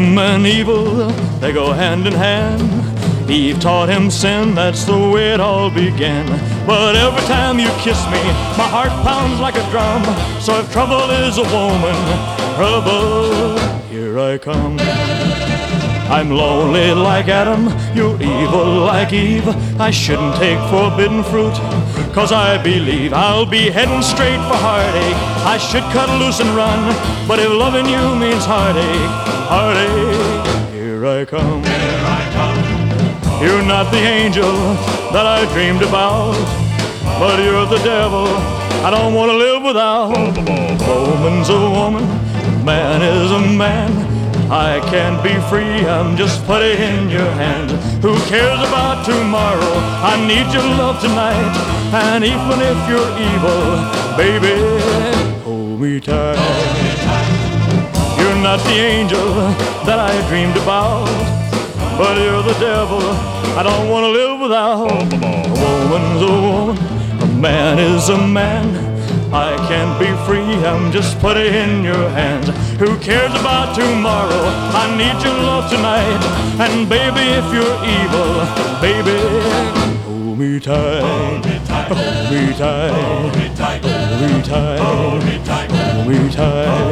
Wisdom and evil, they go hand in hand. Eve taught him sin, that's the way it all began. But every time you kiss me, my heart pounds like a drum. So if trouble is a woman, trouble, here I come. I'm lonely like Adam, you're evil like Eve. I shouldn't take forbidden fruit, 'cause I believe I'll be heading straight for heartache. I should cut loose and run, but if loving you means heartache, heartache, here I come. You're not the angel that I dreamed about, but you're the devil I don't want to live without. A woman's a woman, man is a man. I can't be free, I'm just putty in your hand. Who cares about tomorrow? I need your love tonight. And even if you're evil, baby, hold me tight. You're not the angel that I dreamed about, but you're the devil I don't want to live without. A woman's a woman, a man is a man. I can't be free, I'm just putty in your hands. Who cares about tomorrow? I need your love tonight. And baby, if you're evil, baby, hold me tight. Hold me tight. Hold me tight. Hold me tight. Hold me tight.